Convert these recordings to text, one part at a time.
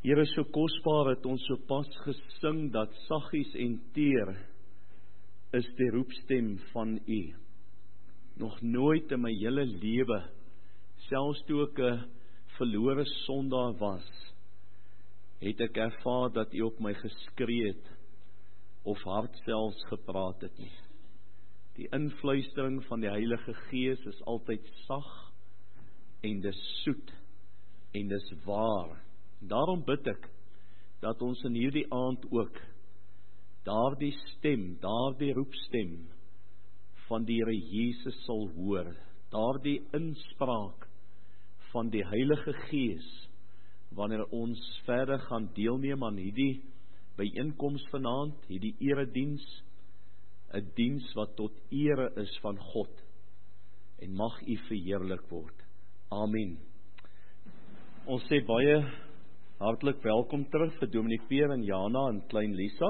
Here, so kosbaar het ons so pas gesing dat saggies en teer is die roepstem van U. Nog nooit in my hele lewe, selfs toe ek 'n verlore sondaar was, het ek ervaar dat U op my geskree het of hard selfs gepraat het nie. Die influistering van die Heilige Gees is altyd sag en dis soet en dis waar. Daarom bid ek dat ons in hierdie aand ook daardie stem, daardie roepstem van die Here Jesus sal hoor, daardie inspraak van die Heilige Gees wanneer ons verder gaan deelneem aan hierdie byeenkoms vanaand, hierdie erediens, 'n diens wat tot ere is van God en mag U verheerlik word. Amen. Ons sê baie hartlik welkom terug vir Dominee Peer en Jana en Klein Lisa.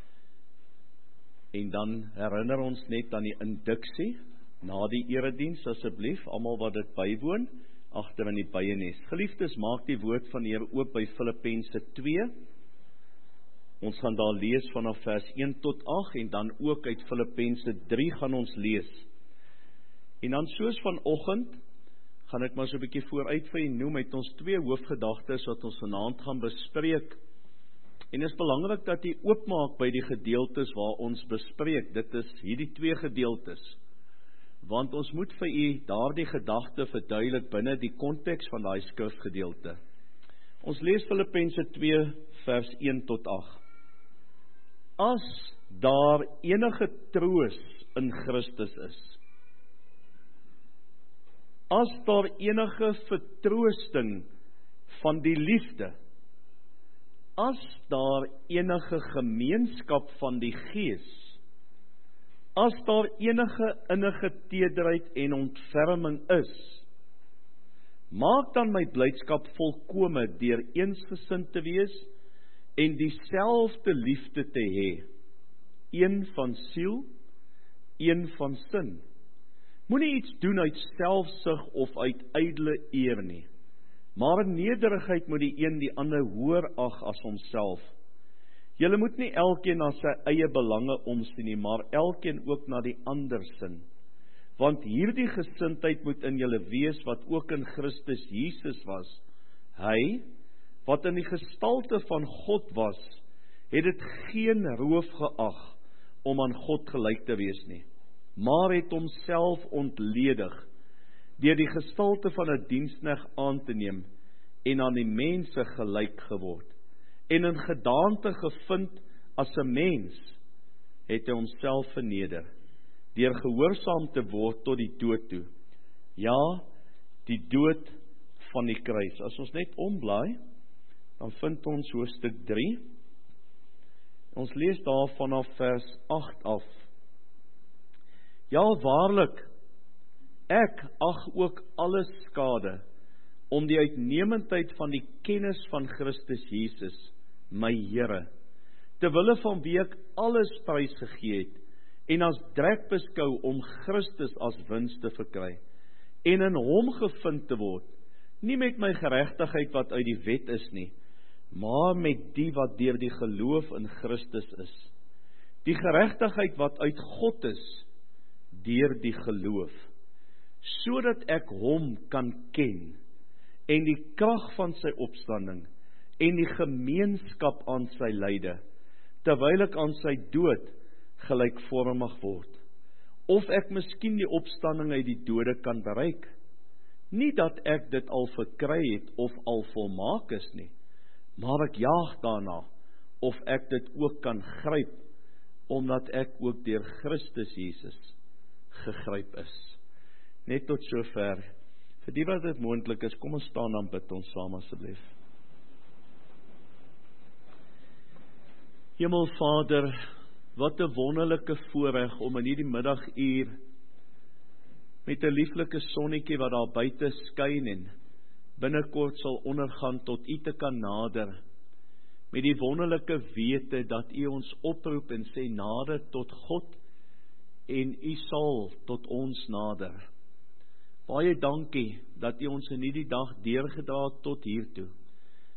En dan herinner ons net aan die induksie na die erediens, asseblief, almal wat dit bywoon, agter in die byenes. Geliefdes, maak die woord van die Here oop by Filippense 2. Ons gaan daar lees vanaf vers 1 tot 8 en dan ook uit Filippense 3 gaan ons lees. En dan soos vanoggend gaan ek maar so 'n bietjie vooruit vir u noem met ons 2 hoofgedagtes wat ons vanaand gaan bespreek. En dit is belangrik dat u oopmaak by die gedeeltes waar ons bespreek. Dit is hierdie 2 gedeeltes. Want ons moet vir u daardie gedagte verduidelik binne die konteks van daai skrifgedeelte. Ons lees Filippense 2 vers 1 tot 8. As daar enige troos in Christus is, as daar enige vertroosting van die liefde, as daar enige gemeenskap van die Gees, as daar enige innige tederheid en ontferming is, maak dan my blydskap volkome deur eensgesind te wees en dieselfde liefde te hê, een van siel, een van sin. Moenie iets doen uit selfsug of uit ydelle eer nie, maar in nederigheid moet die een die ander hoër ag as homself. Julle moet nie elkeen na sy eie belange omsien nie, maar elkeen ook na die ander sin. Want hierdie gesindheid moet in julle wees wat ook in Christus Jesus was. Hy, wat in die gestalte van God was, het dit geen roof geag om aan God gelyk te wees nie, maar het homself ontledig deur die gestalte van 'n diensknegt aan te neem en aan die mense gelyk geword. En in gedaante gevind as 'n mens, het hy homself verneder deur gehoorsaam te word tot die dood toe. Ja, die dood van die kruis. As ons net omblaai, dan vind ons hoofstuk 3. Ons lees daar vanaf vers 8 af. Ja, waarlik, ek ag ook alles skade, om die uitnemendheid van die kennis van Christus Jesus, my Here, terwille van wie ek alles prys gegee het, en as drek beskou om Christus as wins te verkry, en in hom gevind te word, nie met my geregtigheid wat uit die wet is nie, maar met die wat deur die geloof in Christus is. Die geregtigheid wat uit God is, deur die geloof, sodat ek hom kan ken, en die krag van sy opstanding, en die gemeenskap aan sy lyde, terwyl ek aan sy dood gelykvormig word, of ek miskien die opstanding uit die dode kan bereik. Nie dat ek dit al verkry het, of al volmaak is nie, maar ek jaag daarna, of ek dit ook kan gryp, omdat ek ook deur Christus Jesus gegryp is. Net tot sover. Vir die wat dit moontlik is, kom ons staan dan bid ons saam asseblief. Hemelvader, wat 'n wonderlike voorreg om in hierdie middaguur met 'n lieflike sonnetjie wat daar buite skyn en binnekort sal ondergaan tot U te kan nader, met die wonderlike wete dat U ons oproep en sê nader tot God en U sal tot ons nader. Baie dankie dat U ons in hierdie dag deurgedra het tot hiertoe.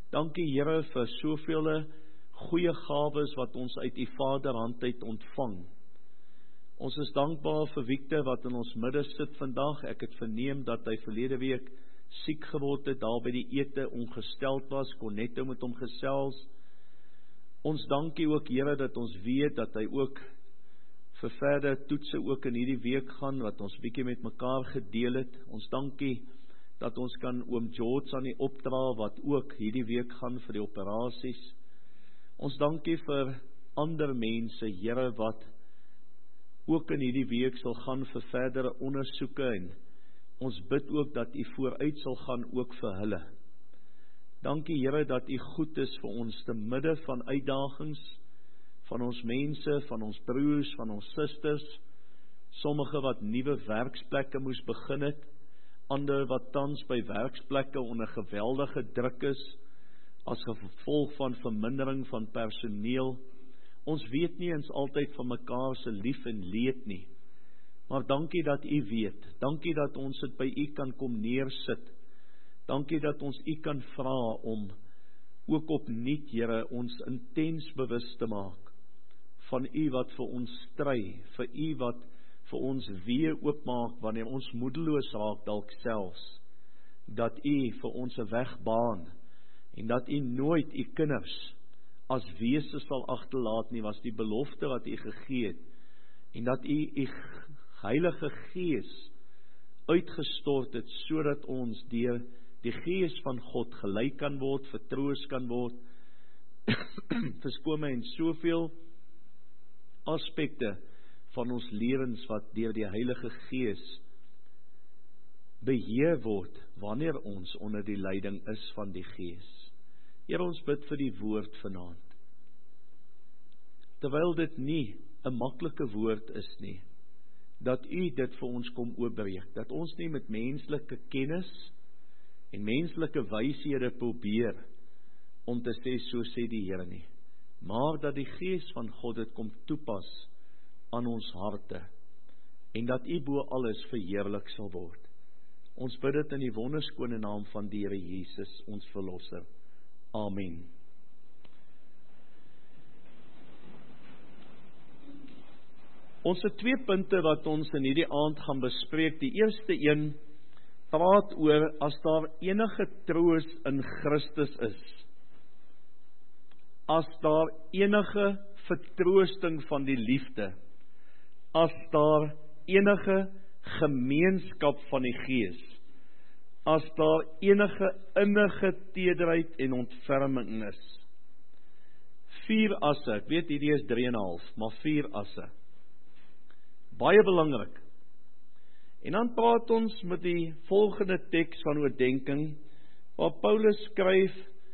Dankie Here vir soveel goeie gawes wat ons uit U Vaderhand uit ontvang. Ons is dankbaar vir Victor wat in ons midde sit vandag. Ek het verneem dat hy verlede week siek geword het, daar by die ete ongesteld was, kon net met hom gesels. Ons dankie ook Here dat ons weet dat hy ook vir verder toetse ook in hierdie week gaan, wat ons bietjie met mekaar gedeel het. Ons dankie dat ons kan oom George aan die opdra, wat ook hierdie week gaan vir die operasies. Ons dankie vir ander mense, Here, wat ook in hierdie week sal gaan vir verdere ondersoeke, en ons bid ook dat U vooruit sal gaan ook vir hulle. Dankie Here dat U goed is vir ons te midde van uitdagings, van ons mense, van ons broers, van ons susters, sommige wat nuwe werksplekke moes begin het, ander wat tans by werksplekke onder geweldige druk is, as gevolg van vermindering van personeel. Ons weet nie eens altyd van mekaar se lief en leed nie, maar dankie dat U weet, dankie dat ons dit by U kan kom neersit, dankie dat ons U kan vra om ook opnuut, Here, ons intens bewus te maak van U wat vir ons stry, vir U wat vir ons weer oopmaak wanneer ons moedeloos raak dalk selfs, dat U vir ons 'n weg baan, en dat U nooit U kinders as wese sal agterlaat nie, was die belofte wat U gegee het, en dat U Heilige Gees uitgestort het, sodat ons deur die Gees van God gelei kan word, vertroos kan word, verskoon my, en soveel aspekte van ons lewens wat deur die Heilige Gees beheer word, wanneer ons onder die leiding is van die Gees. Here, ons bid vir die woord vanaand. Terwyl dit nie 'n maklike woord is nie, dat U dit vir ons kom oopbreek, dat ons nie met menslike kennis en menslike wyshede probeer om te sê, so sê die Here nie, maar dat die Gees van God dit kom toepas aan ons harte, en dat U bo alles verheerlik sal word. Ons bid dit in die wonderskone naam van die Here Jesus, ons Verlosser. Amen. Ons het 2 punte wat ons in hierdie aand gaan bespreek. Die eerste een praat oor as daar enige troos in Christus is. As daar enige vertroosting van die liefde. As daar enige gemeenskap van die Gees. As daar enige innige tederheid en ontferming is. 4 asse, ek weet hierdie is 3,5, maar 4 asse. Baie belangrik. En dan praat ons met die volgende teks van oordenking, waar Paulus skryf,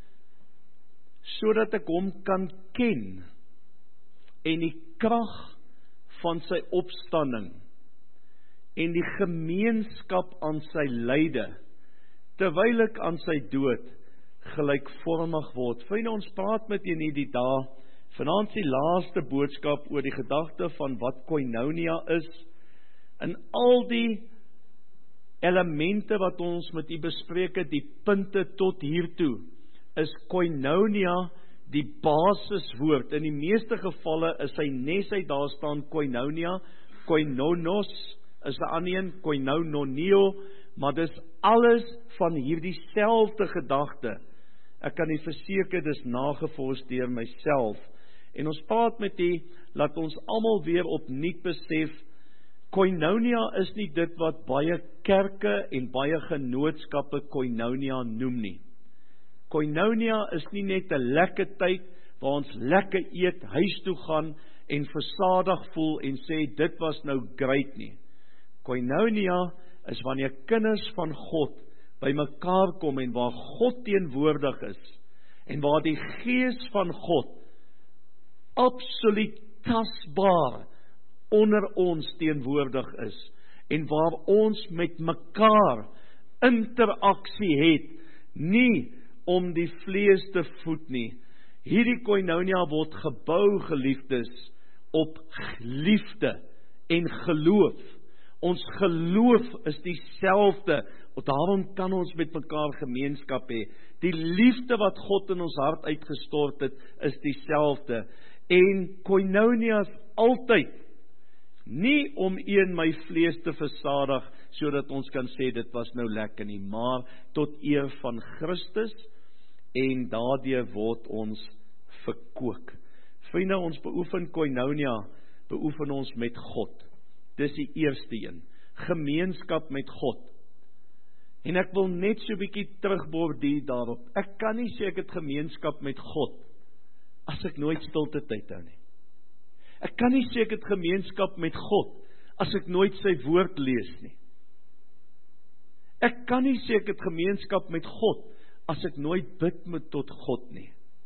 sodat ek hom kan ken, en die krag van sy opstanding, en die gemeenskap aan sy lyde, terwyl ek aan sy dood gelykvormig word. Vriende, ons praat met julle hierdie dae, vanaand die laaste boodskap oor die gedagte van wat koinonia is, en al die elemente wat ons met u bespreek het, die punte tot hiertoe, is koinonia die basiswoord. In die meeste gevalle is hy nes uit daar staan koinonia, koinonos is 'n ander een, koinononio, maar dis alles van hierdie selfde gedagte. Ek kan nie verseker, dis nagevors deur myself. En ons praat met u, laat ons almal weer opnuut besef, koinonia is nie dit wat baie kerke en baie genootskappe koinonia noem nie. Koinonia is nie net 'n lekker tyd, waar ons lekker eet, huis toe gaan, en versadig voel, en sê, dit was nou great nie. Koinonia is wanneer kinders van God by mekaar kom, en waar God teenwoordig is, en waar die Gees van God absoluut tasbaar onder ons teenwoordig is, en waar ons met mekaar interaksie het, nie om die vlees te voed nie. Hierdie koinonia word gebou, geliefdes, op liefde en geloof. Ons geloof is dieselfde Daarom kan ons met mekaar gemeenskap hê. Die liefde wat God in ons hart uitgestort het, is dieselfde. En koinonia is altyd nie om een my vlees te versadig, sodat ons kan sê dit was nou lekker nie, maar tot eer van Christus, en daardeur word ons verkoop. Vriende, ons beoefen koinonia, beoefen ons met God. Dis die eerste een. Gemeenskap met God. En ek wil net so 'n bietjie terugborduur daarop. Ek kan nie sê ek het gemeenskap met God as ek nooit stilte tyd hou nie. Ek kan nie sê ek het gemeenskap met God as ek nooit sy woord lees nie. Ek kan nie sê ek het gemeenskap met God as ek nooit bid met tot God nie.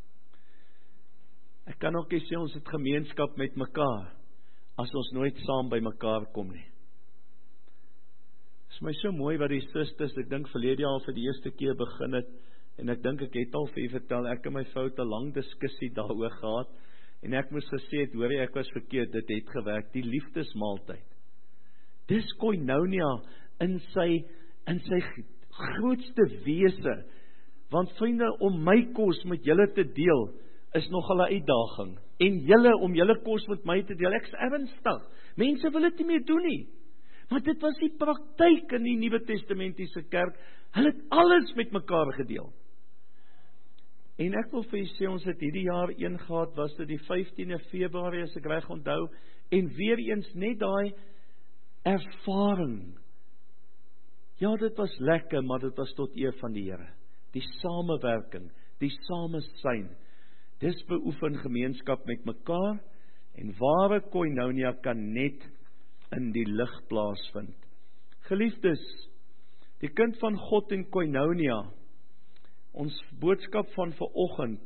Ek kan ook nie sê ons het gemeenskap met mekaar as ons nooit saam by mekaar kom nie. Dit is my so mooi wat die susters, ek dink verlede jaar vir die eerste keer begin het, en ek dink ek het al vir u vertel, ek en my vrou het 'n lang diskussie daaroor gehad, en ek moes gesê het, hoor jy, ek was verkeerd, dit het gewerk, die liefdesmaaltyd. Dis koinonia in sy grootste wese, want vriende, om my kos met julle te deel, is nogal 'n uitdaging, en julle om julle kos met my te deel, ek is ernstig, mense wil dit nie meer doen nie, maar dit was die praktyk in die Nuwe Testamentiese kerk, hulle het alles met mekaar gedeel. En ek wil vir julle sê, ons het hierdie jaar een gehad, was dit die 15de Februarie, as ek reg onthou, en weer eens net daai ervaring. Ja, dit was lekker, maar dit was tot eer van die Here. Die samewerking, die samesyn, dis beoefen gemeenskap met mekaar, en ware koinonia kan net in die lig plaasvind. Geliefdes, die kind van God en koinonia, ons boodskap van vanoggend,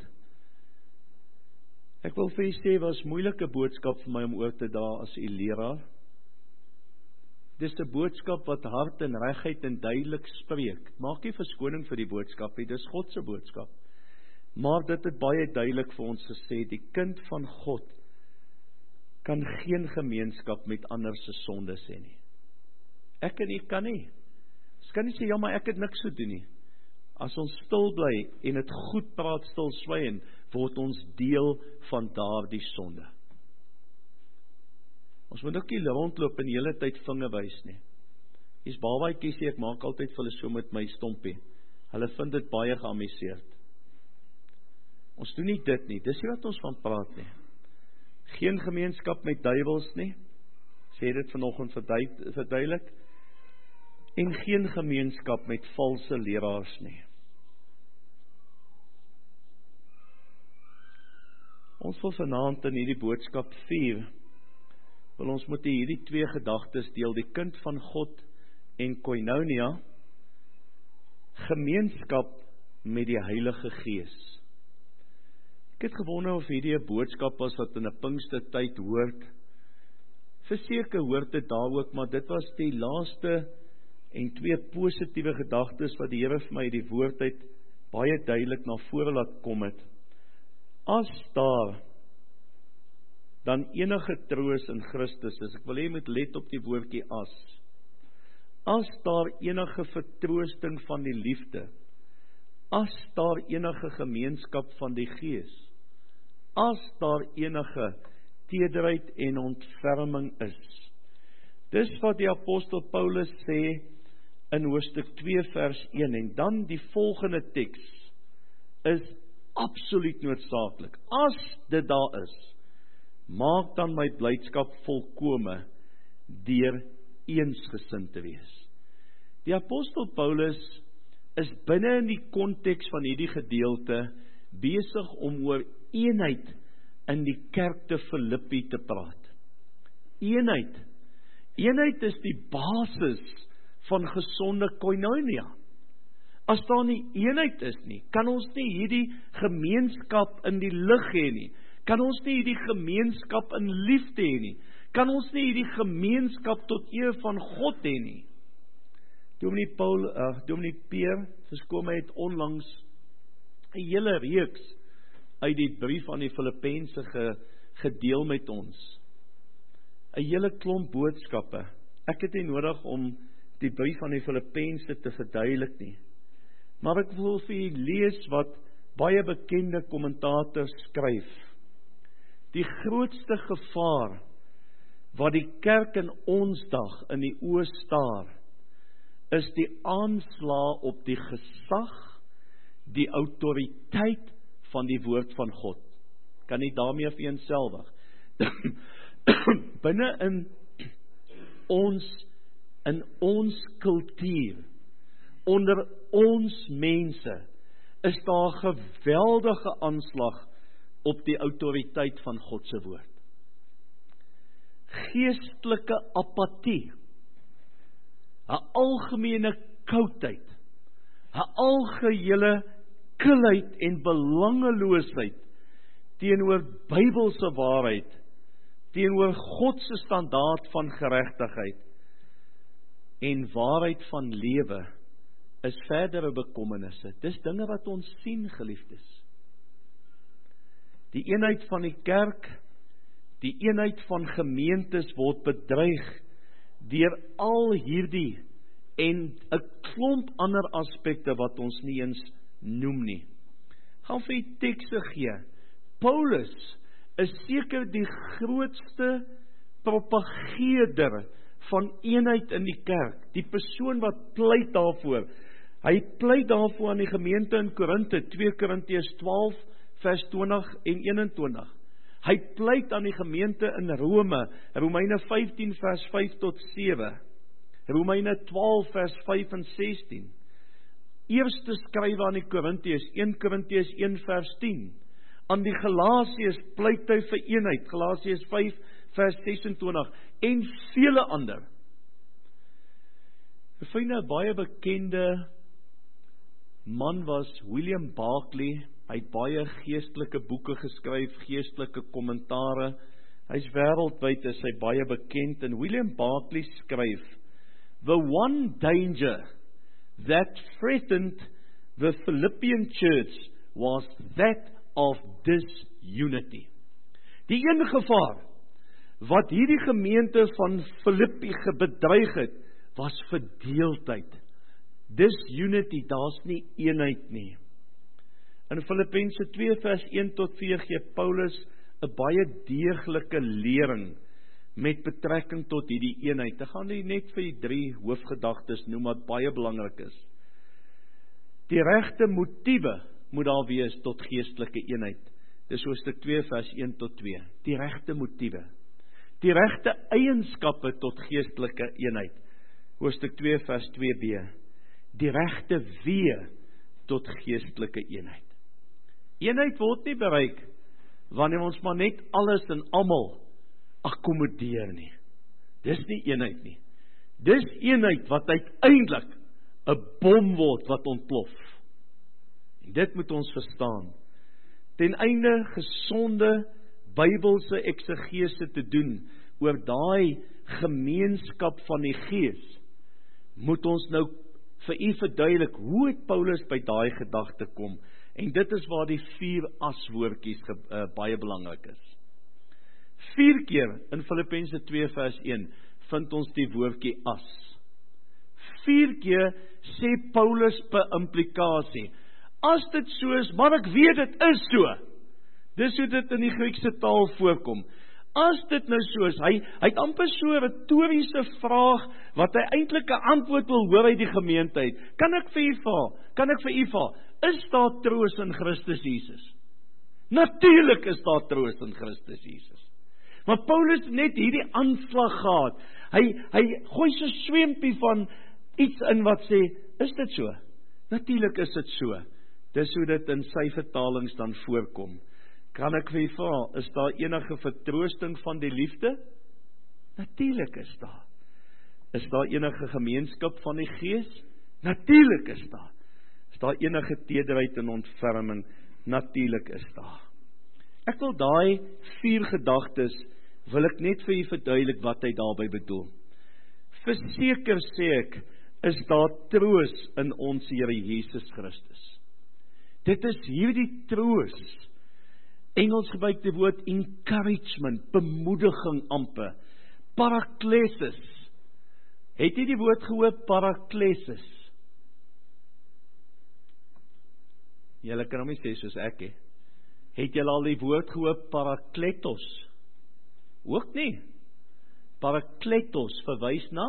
ek wil vir julle sê, was moeilike boodskap vir my om oor te dra as 'n leraar. Dis 'n boodskap wat hart en regheid en duidelik spreek. Maak nie verskoning vir die boodskap nie, dis God se boodskap. Maar dit het baie duidelik vir ons gesê, die kind van God kan geen gemeenskap met ander se sondes hê nie. Ek en u kan nie. Ons kan nie sê, ja, maar ek het niks gedoen nie. As ons stil bly en het goed praat stil swyn, word ons deel van daardie sonde. Ons moet ook nie rondloop en die hele tyd vinger wys nie. Hier's babaatjies sê, ek maak altyd vir hulle so met my stompie. Hulle vind dit baie geamuseerd. Ons doen nie dit nie, dis nie wat ons van praat nie. Geen gemeenskap met duiwels nie, sê dit vanoggend verduidelik, en geen gemeenskap met valse leraars nie. Ons wil vanaand in hierdie boodskap 4, wil ons moet hierdie twee gedagtes deel, die kind van God en koinonia, gemeenskap met die Heilige Gees. Ek het gewonder of hierdie 'n boodskap was wat in 'n Pinkstertyd hoort. Verseker hoort dit daar ook, maar dit was die laaste en twee positiewe gedagtes wat die Here vir my die woord uit baie duidelik na vore laat kom het. As daar dan enige troos in Christus is, ek wil hê jy moet let op die woordjie as daar enige vertroosting van die liefde, as daar enige gemeenskap van die Gees, as daar enige tederheid en ontferming is. Dis wat die apostel Paulus sê in hoofstuk 2 vers 1, en dan die volgende teks is absoluut noodsaaklik. As dit daar is, maak dan my blydskap volkome deur eensgesind te wees. Die apostel Paulus is binne in die konteks van hierdie gedeelte besig om oor eenheid in die kerk te Filippi te praat. Eenheid. Eenheid is die basis van gesonde koinonia. As daar nie eenheid is nie, kan ons nie hierdie gemeenskap in die lig hê nie. Kan ons nie hierdie gemeenskap in liefde hê nie. Kan ons nie hierdie gemeenskap tot eer van God hê nie. Dominee Peer, verskoon my, het onlangs 'n hele reeks uit die brief aan die Filippense gedeel met ons. 'n hele klomp boodskappe. Ek het nie nodig om die brief aan die Filippense te verduidelik nie. Maar ek wil vir julle lees wat baie bekende kommentators skryf. Die grootste gevaar wat die kerk in ons dag in die oë staar, is die aanslag op die gesag, die autoriteit van die woord van God. Kan nie daarmee vereenselwig. Binne in ons kultuur, onder ons mense, is daar geweldige aanslag op die autoriteit van God se woord. Geestelike apatie, 'n algemene koudheid, 'n algehele kilheid en belangeloosheid teenoor Bybelse waarheid, teenoor God se standaard van geregtigheid en waarheid van lewe, is verdere bekommernisse. Dis dinge wat ons sien, geliefdes. Die eenheid van die kerk, die eenheid van gemeentes word bedreig deur al hierdie en 'n klomp ander aspekte wat ons nie eens noem nie. Gaan vir die tekste gee. Paulus is seker die grootste propageerder van eenheid in die kerk. Die persoon wat pleit daarvoor. Hy pleit daarvoor aan die gemeente in Korinthe, 2 Korintiërs 12 vers 20 en 21. Hy pleit aan die gemeente in Rome, Romeine 15 vers 5 tot 7, Romeine 12 vers 5 en 16. Eerste skrywe aan die Korintiërs, 1 Korintiërs 1 vers 10. Aan die Galasiërs pleit hy vir eenheid, Galasiërs 5 vers 26 en vele ander. Ek vind 'n baie bekende man was William Barclay. Hy het baie geestelike boeke geskryf, geestelike kommentare. Hy's wêreldwyd is hy baie bekend, en William Barclay skryf: "The one danger that threatened the Philippian church was that of disunity." Die een gevaar wat hierdie gemeente van Filippi bedreig het, was verdeeldheid. Disunity, daar's nie eenheid nie. In Filippense 2 vers 1 tot 4 gee Paulus 'n baie deeglike lering met betrekking tot hierdie eenheid. Ek gaan net vir die 3 hoofgedagtes noem wat baie belangrik is. Die regte motiewe moet daar wees tot geestelike eenheid. Dis hoofstuk 2 vers 1 tot 2. Die regte motiewe. Die regte eienskappe tot geestelike eenheid. Hoofstuk 2 vers 2b. Die regte weë tot geestelike eenheid. Eenheid word nie bereik wanneer ons maar net alles en almal akkommodeer nie. Dis nie eenheid nie. Dis eenheid wat uiteindelik 'n bom word wat ontplof. En dit moet ons verstaan. Ten einde gesonde Bybelse eksegese te doen oor daai gemeenskap van die Gees, moet ons nou vir u verduidelik hoe het Paulus by daai gedagte kom. En dit is waar die 4 aswoordjies baie belangrik is. 4 keer in Filippense 2 vers 1 vind ons die woordjie as. 4 keer sê Paulus per implikasie: as dit so is, maar ek weet dit is so. Dis hoe dit in die Griekse taal voorkom. As dit nou so is, hy het amper so 'n retoriese vraag, wat hy eintlik 'n antwoord wil hoor uit die gemeente uit. Kan ek vir u vra, is daar troos in Christus Jesus? Natuurlik is daar troos in Christus Jesus. Maar Paulus het net hierdie aanslag gehad. Hy gooi so 'n swempie van iets in wat sê, is dit so? Natuurlik is dit so. Dis hoe dit in sy vertalings dan voorkom. Kan ek vir u vra, is daar enige vertroosting van die liefde? Natuurlik is daar. Is daar enige gemeenskap van die Gees? Natuurlik is daar. Is daar enige tederheid en ontferming? Natuurlik is daar. Ek wil daai 4 gedagtes, wil ek net vir u verduidelik wat hy daarby bedoel. Verseker sê ek, is daar troos in ons Here Jesus Christus. Dit is hierdie troos. Engels gebruik die woord encouragement, bemoediging amper, paraklesis. Het jy die woord gehoor, paraklesis? Julle kan hom nie sê soos ek, he. Het julle al die woord gehoor, parakletos? Ook nie. Parakletos verwys na?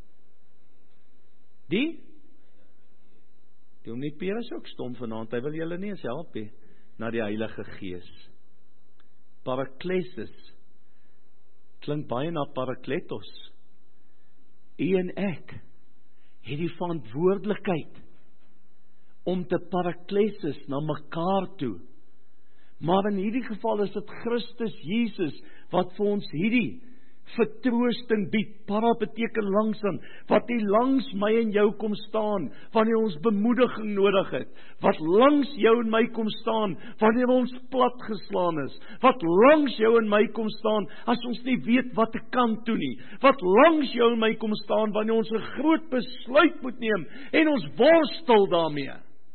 Die hom nie Peer is ook stom vanaand, hy wil julle nie eens help, he, na die Heilige Gees. Paraklesis klink baie na parakletos. U en ek het die verantwoordelikheid om te paraklesis na mekaar toe. Maar in hierdie geval is dit Christus Jesus wat vir ons hierdie vertroosting bied. Para beteken langsaan, wat nie langs my en jou kom staan wanneer ons bemoediging nodig het, wat langs jou en my kom staan wanneer ons platgeslaan is, wat langs jou en my kom staan as ons nie weet wat te kant toe nie, wat langs jou en my kom staan wanneer ons 'n groot besluit moet neem en ons worstel daarmee.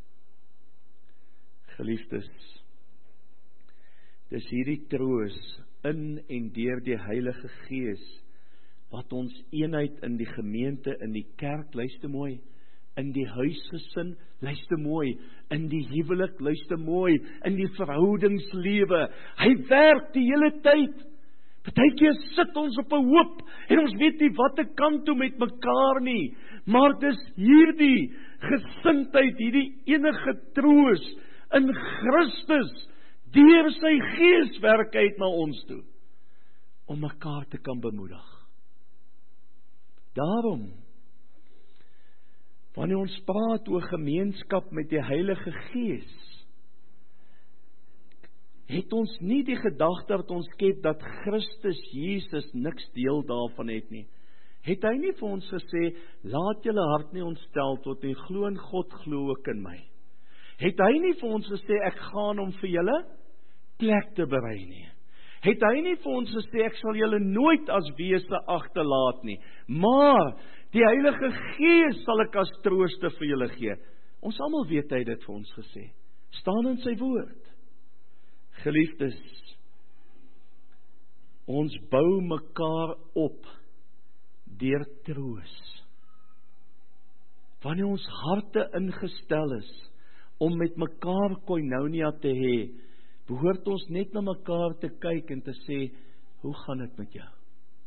Geliefdes, dis hierdie troos in en deur die Heilige Gees wat ons eenheid in die gemeente, in die kerk, luister mooi, in die huisgesin, luister mooi, in die huwelik, luister mooi, in die verhoudingslewe. Hy werk die hele tyd. Partykeer sit ons op 'n hoop en ons weet nie wat te kant toe met mekaar nie, maar dis hierdie gesindheid, hierdie enige troos in Christus deur sy Gees werk uit na ons toe, om mekaar te kan bemoedig. Daarom, wanneer ons praat oor gemeenskap met die Heilige Gees, het ons nie die gedagte wat ons skep dat Christus Jesus niks deel daarvan het nie. Het hy nie vir ons gesê, laat julle hart nie ontstel tot nie, glo in God, glo ook in my. Het hy nie vir ons gesê, ek gaan om vir julle plek te berei nie. Het hy nie vir ons gesê, ek sal julle nooit as wese agterlaat nie, maar die Heilige Gees sal ek as trooster vir julle gee. Ons almal weet hy dit vir ons gesê. Staan in sy woord. Geliefdes, ons bou mekaar op deur troos. Wanneer ons harte ingestel is om met mekaar koinonia te hê, behoort ons net na mekaar te kyk en te sê, hoe gaan dit met jou?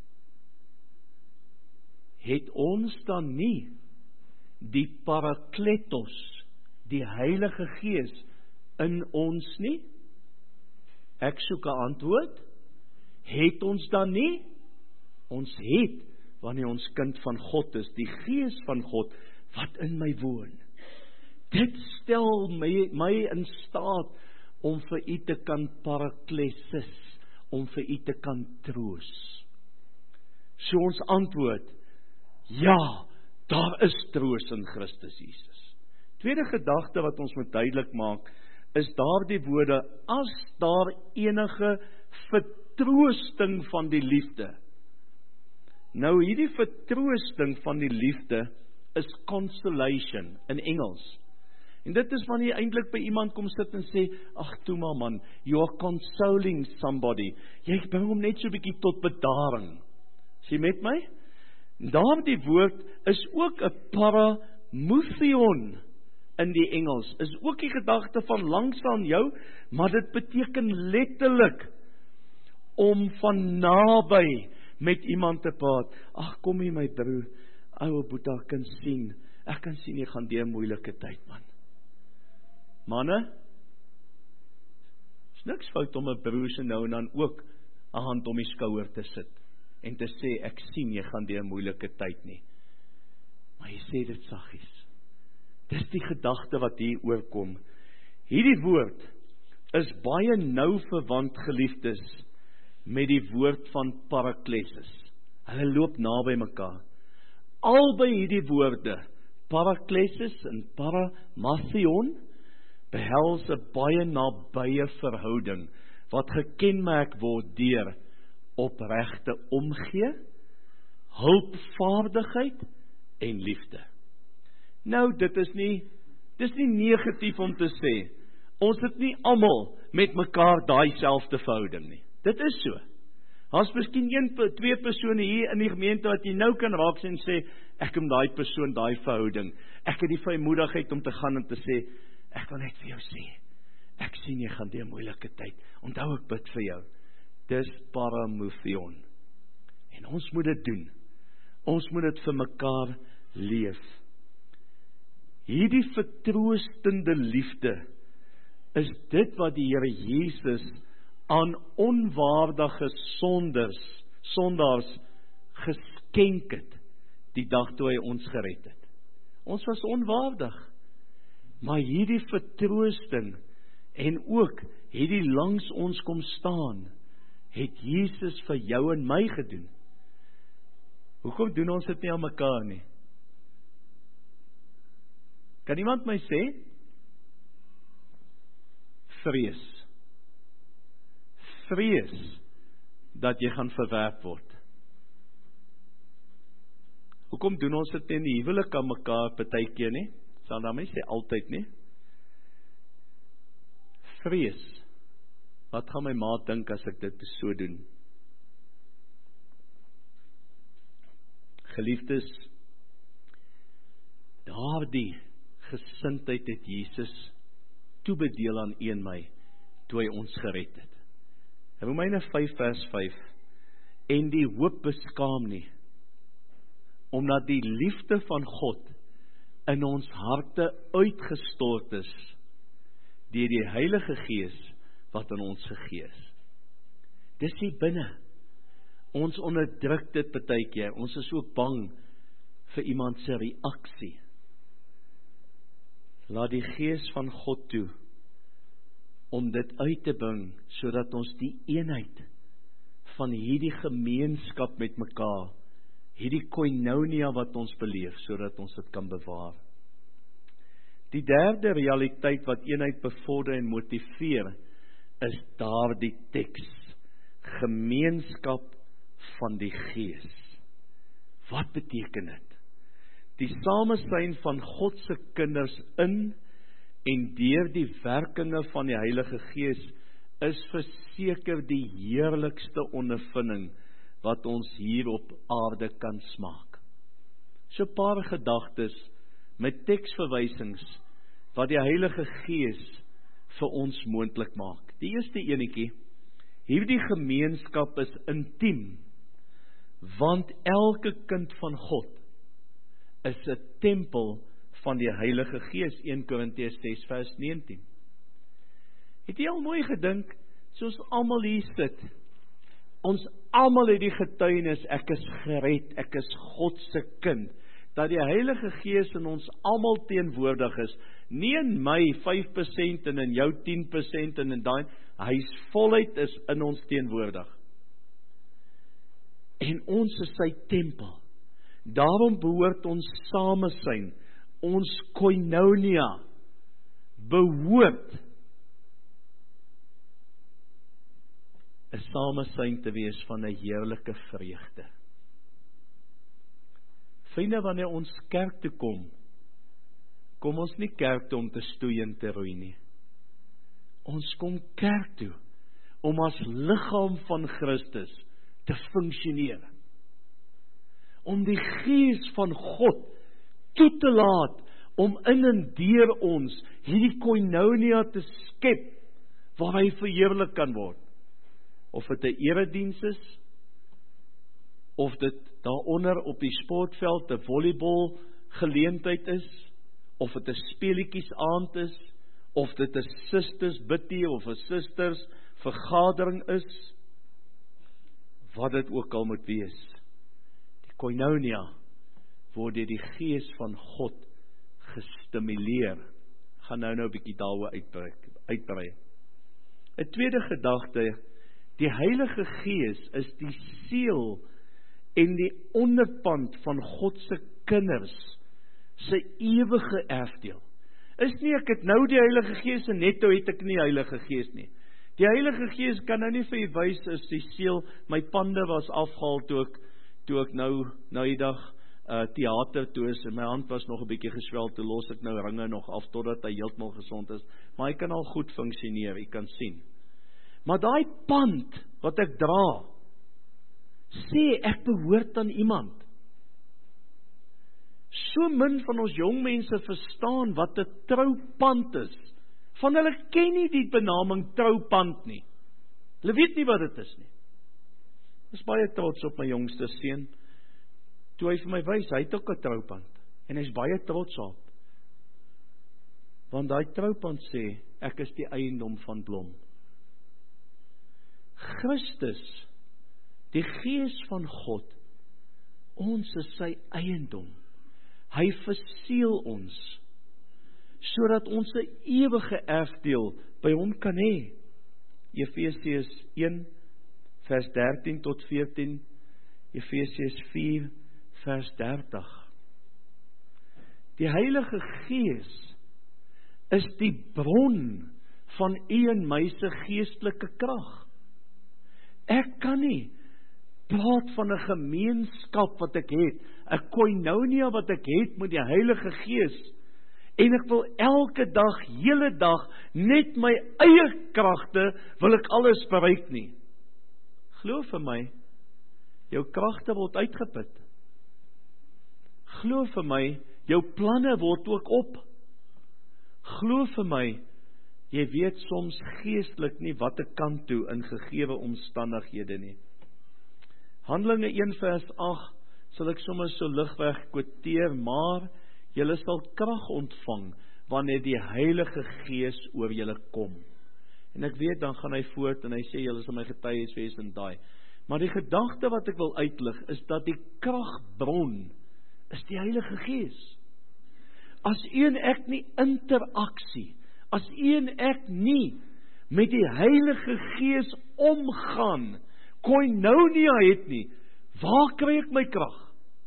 Het ons dan nie die parakletos, die Heilige Gees in ons nie? Ek soek 'n antwoord. Het ons dan nie? Ons het, wanneer ons kind van God is, die Gees van God wat in my woon. Dit stel my in staat om vir u te kan paraklesis, om vir u te kan troos. So ons antwoord, ja, daar is troos in Christus Jesus. Tweede gedagte wat ons moet duidelik maak, is daardie woorde, as daar enige vertroosting van die liefde. Nou hierdie vertroosting van die liefde is consolation in Engels. En dit is wanneer jy eintlik by iemand kom sit en sê, ag toe maar man, you are consoling somebody. Jy bring hom net so 'n bietjie tot bedaring. Is jy met my? Daardie woord is ook 'n paramuthion in die Engels. Is ook die gedagte van langs aan jou, maar dit beteken letterlik om van naby met iemand te praat. Ag kom hier my broer, ou Boeta, ek kan sien jy gaan deur 'n moeilike tyd man. Manne, is niks fout om 'n broer se nou en dan ook 'n hand om die skouer te sit en te sê, ek sien jy gaan deur 'n moeilike tyd nie. Maar jy sê dit saggies. Dis die gedagte wat hier oorkom. Hierdie woord is baie nou verwant, geliefdes, met die woord van paraklesis. Hulle loop naby mekaar. Albei hierdie woorde, paraklesis en paramathion, behels 'n baie nabye verhouding wat gekenmerk word deur opregte omgee, hulpvaardigheid en liefde. Nou, dis nie negatief om te sê, ons het nie almal met mekaar daai selfde verhouding nie. Dit is so. Daar's miskien 2 persone hier in die gemeente wat jy nou kan raak en sê, ek het daai persoon, daai verhouding. Ek het die vrymoedigheid om te gaan en te sê, ek wil net vir jou sê, ek sien jy gaan deur 'n moeilike tyd. Onthou ek bid vir jou. Dis paramotheon. En ons moet dit doen. Ons moet dit vir mekaar leef. Hierdie vertroostende liefde is dit wat die Here Jesus aan onwaardige sondaars geskenk het die dag toe hy ons gered het. Ons was onwaardig, maar hierdie vertroosting en ook hierdie langs ons kom staan, het Jesus vir jou en my gedoen. Hoekom doen ons dit nie aan mekaar nie? Kan iemand my sê? Vrees. Vrees dat jy gaan verwerp word. Hoekom doen ons dit nie in die huwelik aan mekaar partykeer nie? Sal daarmee sê altyd nie. Vrees. Wat gaan my ma dink as ek dit so doen? Geliefdes, daardie gesindheid het Jesus toebedeel aan u en my, toe hy ons gered het. Romeine 5 vers 5, en die hoop beskaam nie, omdat die liefde van God in ons harte uitgestort is, deur die Heilige Gees wat in ons gegee is. Dis hier binne. Ons onderdruk dit partykeer. Ons is ook bang vir iemand se reaksie. Laat die Gees van God toe om dit uit te bring, sodat ons die eenheid van hierdie gemeenskap met mekaar, hierdie koinonia wat ons beleef, sodat ons dit kan bewaar. Die derde realiteit wat eenheid bevorder en motiveer, is daardie teks, gemeenskap van die Gees. Wat beteken dit? Die samesyn van God se kinders in en deur die werkinge van die Heilige Gees is verseker die heerlikste ondervinding wat ons hier op aarde kan smaak. So 'n paar gedagtes met teksverwysings wat die Heilige Gees vir ons moontlik maak. Die eerste enetjie, hierdie gemeenskap is intiem, want elke kind van God is 'n tempel van die Heilige Gees, 1 Korintiërs 6 vers 19. Het jy al mooi gedink, soos almal hier sit, ons almal het die getuienis, ek is gered, ek is God se kind, dat die Heilige Gees in ons almal teenwoordig is, nie in my 5% en in jou 10% en in daai, hy's voluit is in ons teenwoordig. En ons is sy tempel. Daarom behoort ons samesyn, ons koinonia, behoort 'n samesyn te wees van 'n heerlike vreugde. Vriende, wanneer ons kerk toe kom ons nie kerk toe om te stoei en te roei nie. Ons kom kerk toe om as liggaam van Christus te funksioneer. Om die Gees van God toe te laat om in en deur ons hierdie koinonia te skep waar hy verheerlik kan word. Of dit 'n erediens is, of dit daaronder op die sportveld 'n volleybal geleentheid is, of dit 'n speletjies aand is, of dit 'n susters bidtie of 'n susters vergadering is, wat dit ook al moet wees. Die koinonia word deur die Gees van God gestimuleer. Gaan nou 'n bietjie daaroor uitbrei. 'n tweede gedagte, die Heilige Gees is die seël en die onderpand van God se kinders, sy ewige erfdeel. Is nie ek het nou die Heilige Gees en netto het ek nie die Heilige Gees nie. Die Heilige Gees kan nou nie vir u wys as die seël, my pande was afgehaal toe ek nou die dag theater toe is en my hand was nog 'n bietjie geswel, toe los ek nou ringe nog af totdat hy heeltemal gesond is, maar hy kan al goed funksioneer, u kan sien. Maar daai pand wat ek dra, sê ek behoort aan iemand. So min van ons jong mense verstaan wat 'n troupand is. Van hulle ken nie die benaming troupand nie. Hulle weet nie wat dit is nie. Ek is baie trots op my jongste seun. Toe hy vir my wys, hy het ook 'n troupand. En hy is baie trots op. Want daai troupand sê, ek is die eiendom van Blom. Christus, die Gees van God, ons is sy eiendom. Hy verseël ons, sodat ons 'n ewige erfdeel by hom kan hê. Efesiërs 1 vers 13 tot 14, Efesiërs 4 vers 30. Die Heilige Gees is die bron van u en my se geestelike krag. Ek kan nie praat van 'n gemeenskap wat ek het, 'n koinonia wat ek het met die Heilige Gees, en ek wil elke dag, hele dag, net my eie kragte, wil ek alles bereik nie. Glo vir my, jou kragte word uitgeput. Glo vir my, jou planne word ook op. Glo vir my, jy weet soms geestelik nie wat ek kan toe in gegewe omstandighede nie. Handelinge 1 vers 8 sal ek sommer so ligweg kwoteer, maar julle sal krag ontvang wanneer die Heilige Gees oor julle kom. En ek weet, dan gaan hy voort en hy sê, julle sal my getuies wees en daai. Maar die gedagte wat ek wil uitlig, is dat die kragbron is die Heilige Gees. As u en ek nie interaksie, as u en ek nie met die Heilige Gees omgaan, koinonia het nie, waar kry ek my krag?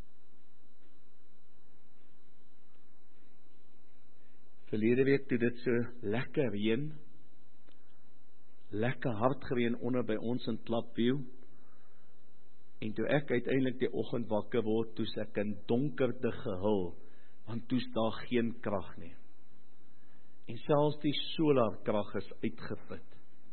Verlede week toe dit so lekker reën, lekker hard gereën onder by ons in Klapview, en toe ek uiteindelik die oggend wakker word, toes ek in donkerte gehul, want toes daar geen krag nie. En selfs die solarkrag is uitgeput.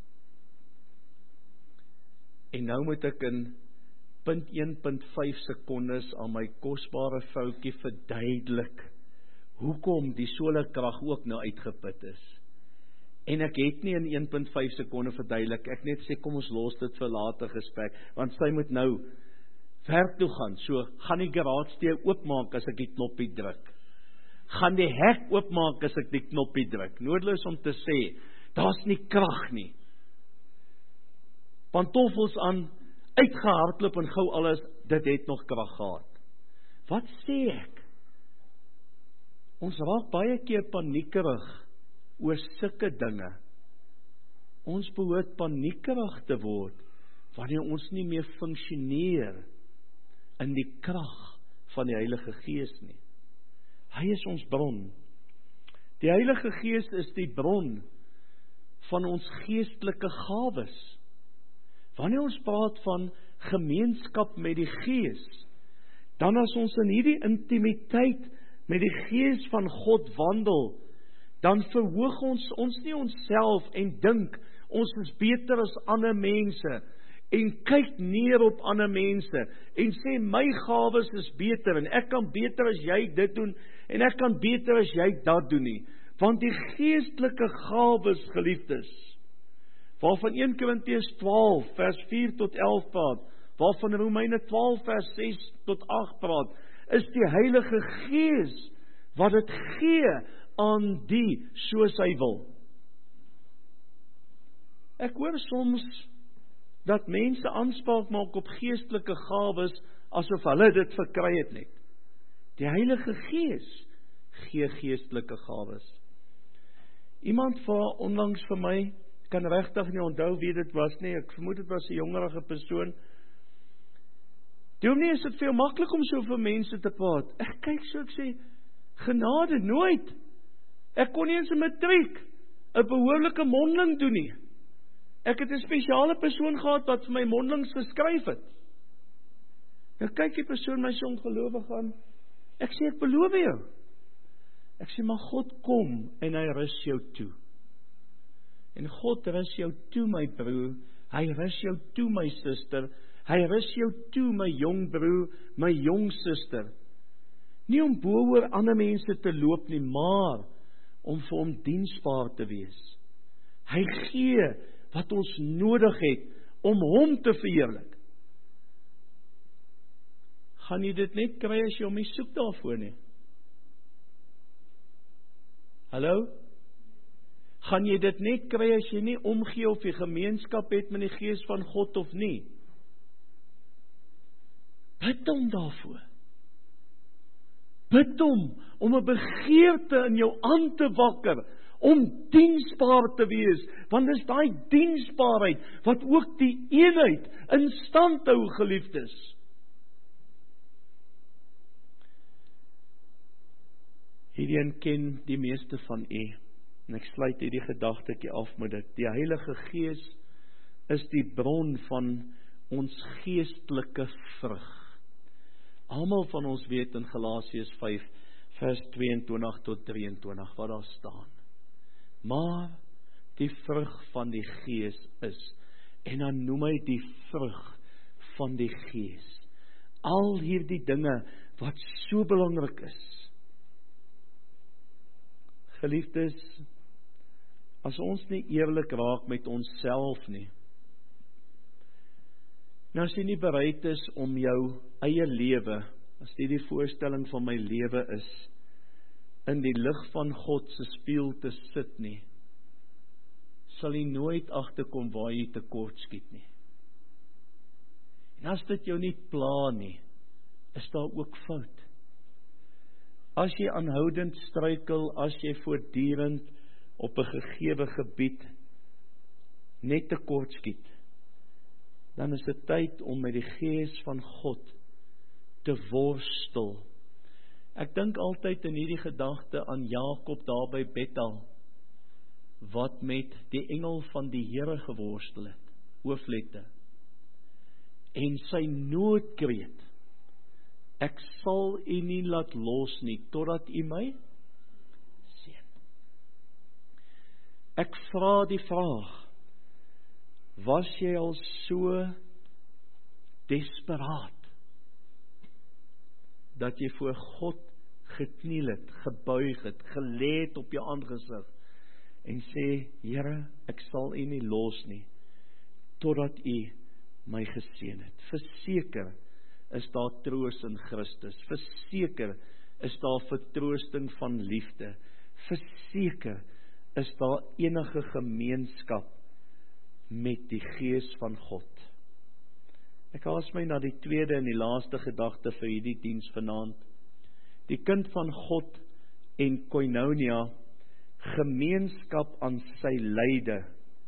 En nou moet ek in 0.1.5 sekondes aan my kosbare vroutjie verduidelik hoekom die solarkrag ook nou uitgeput is. En ek het nie in 1.5 sekonde verduidelik, ek net sê kom ons los dit vir later gesprek, want sy moet nou werk toe gaan, so gaan die garagedeur oopmaak as ek die knoppie druk. Gaan die hek oopmaak as ek die knoppie druk. Noodloos om te sê, daar's nie krag nie. Pantoffels aan, uitgehardloop en gou alles, dit het nog krag gehad. Wat sê ek? Ons raak baie keer paniekerig oor sulke dinge. Ons behoort paniekerig te word wanneer ons nie meer funksioneer in die krag van die Heilige Gees nie. Hy is ons bron. Die Heilige Gees is die bron van ons geestelike gawes. Wanneer ons praat van gemeenskap met die Gees, dan as ons in hierdie intimiteit met die Gees van God wandel, dan verhoog ons nie onsself en dink, ons is beter as ander mense, en kyk neer op ander mense, en sê, my gawes is beter, en ek kan beter as jy dit doen, en ek kan beter as jy dat doen nie, want die geestelike gawes, geliefdes, waarvan 1 Korintiërs 12 vers 4 tot 11 praat, waarvan Romeine 12 vers 6 tot 8 praat, is die Heilige Gees wat dit gee aan die soos hy wil. Ek hoor soms dat mense aanspraak maak op geestelike gawes asof hulle dit verkry het net. Die Heilige Gees gee geestelike gawes. Iemand vra onlangs vir my, kan regtig nie onthou wie dit was nie, ek vermoed dit was 'n jongerige persoon. Dominee, is dit veel maklik om so vir mense te praat? Ek kyk so, ek sê, genade, nooit. Ek kon nie eens 'n matriek, 'n behoorlike mondeling doen nie. Ek het 'n spesiale persoon gehad wat vir my mondelings geskryf het. Nou kyk die persoon my so ongelowig aan. Ek sê, ek beloof jou. Ek sê, maar God kom en hy rus jou toe. En God rus jou toe, my broer. Hy rus jou toe, my suster. Hy rus jou toe, my jong broer, my jong suster. Nie om bo oor ander mense te loop nie, maar om vir hom diensbaar te wees. Hy gee wat ons nodig het om hom te verheerlik. Gaan jy dit net kry as jy hom nie soek daarvoor nie? Hallo? Gaan jy dit net kry as jy nie omgee of jy gemeenskap het met die Gees van God of nie? Bid hom daarvoor. Bid hom om 'n begeerte in jou aan te wakker, om diensbaar te wees, want dis daai diensbaarheid wat ook die eenheid in stand hou, geliefdes. Hierdie ken die meeste van u, en ek sluit hierdie gedagtetjie af met dit. Die Heilige Gees is die bron van ons geestelike vrug. Almal van ons weet in Galasiërs 5 vers 22 tot 23 wat daar staan. Maar die vrug van die Gees is, en dan noem hy die vrug van die Gees. Al hierdie dinge wat so belangrik is. Geliefdes, as ons nie eerlik raak met onsself nie, nou as jy nie bereid is om jou eie lewe, as dit die voorstelling van my lewe is, in die lig van God se spieël te sit nie, sal jy nooit agterkom waar jy tekort skiet nie. En as dit jou nie pla nie, is daar ook fout. As jy aanhoudend struikel, as jy voortdurend op 'n gegewe gebied net tekort skiet, dan is dit tyd om met die Gees van God te worstel. Ek dink altyd in hierdie gedagte aan Jakob daar by Bethel, wat met die engel van die Here geworstel het, hooflette, en sy noodkreet, ek sal u nie laat los nie, totdat u my seën. Ek vra die vraag, was jy al so desperaat, dat jy voor God gekniel het, gebuig het, gelê het op jou aangesig, en sê, Here, ek sal u nie los nie, totdat u my geseën het. Verseker is daar troos in Christus, verseker is daar vertroosting van liefde, verseker is daar enige gemeenskap met die Gees van God. Ek haas my na die tweede en die laaste gedagte vir hierdie diens vanaand. Die kind van God en koinonia, gemeenskap aan sy lyde.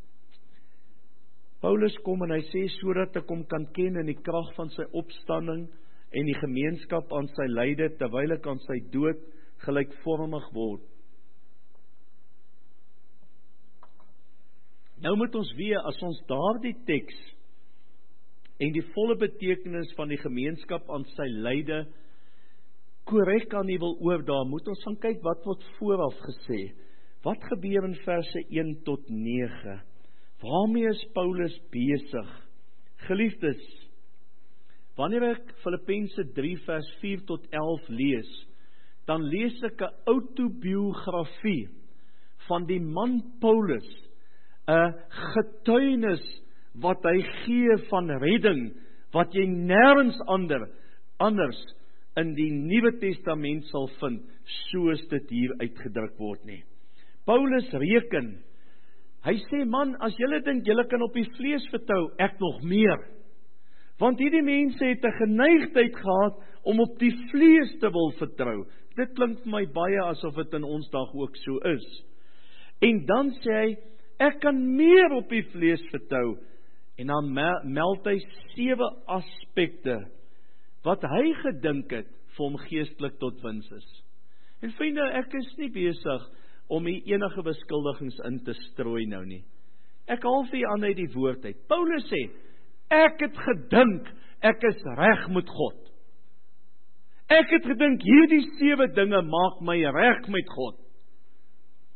Paulus kom en hy sê, sodat ek hom kan ken in die krag van sy opstanding en die gemeenskap aan sy lyde, terwyl ek aan sy dood gelykvormig word. Nou moet ons weet, as ons daardie teks en die volle betekenis van die gemeenskap aan sy lyde korrek aan nie wil oordra, moet ons gaan kyk wat word vooraf gesê. Wat gebeur in verse 1 tot 9? Waarmee is Paulus besig? Geliefdes, wanneer ek Filippense 3 vers 4 tot 11 lees, dan lees ek 'n autobiografie van die man Paulus, 'n getuienis wat hy gee van redding, wat jy nêrens anders in die Nuwe Testament sal vind, soos dit hier uitgedruk word nie. Paulus reken, hy sê, man, as julle dink julle kan op die vlees vertrou, ek nog meer. Want hierdie mense het 'n geneigtheid gehad om op die vlees te wil vertrou. Dit klink vir my baie asof dit in ons dag ook so is. En dan sê hy, ek kan meer op die vlees vertrou. En dan meld hy 7 aspekte wat hy gedink het vir hom geestelik tot wins is. En vriende, ek is nie besig om hier enige beskuldigings in te strooi nou nie. Ek haal vir julle aan uit die woord uit. Paulus sê, ek het gedink, ek is reg met God. Ek het gedink, hierdie 7 dinge maak my reg met God.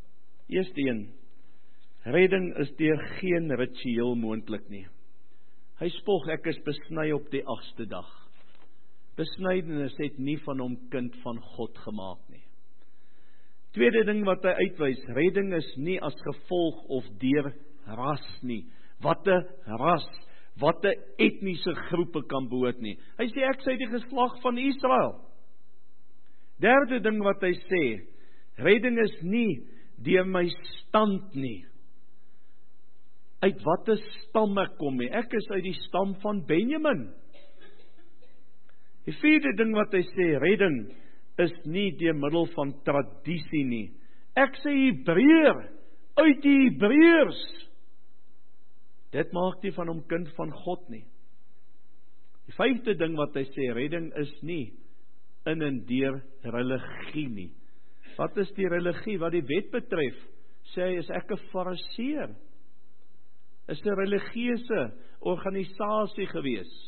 Eerste een, redding is deur geen ritueel moontlik nie. Hy spog, ek is besny op die 8ste dag. Besnydenis het nie van hom kind van God gemaak nie. Tweede ding wat hy uitwys, redding is nie as gevolg of deur ras nie. Wat 'n ras, wat 'n etniese groepe kan behoort nie. Hy sê ek is die geslag van Israel. Derde ding wat hy sê, redding is nie deur my stand nie. Uit watter stam ek kom nie. Ek is uit die stam van Benjamin. Die vierde ding wat hy sê, redding is nie deur middel van tradisie nie. Ek sê Hebreër, uit die Hebreërs. Dit maak nie van hom kind van God nie. Die vyfde ding wat hy sê, redding is nie in en deur religie nie. Wat is die religie? Wat die wet betref, sê hy, is ek 'n fariseer. Is 'n religieuse organisasie gewees.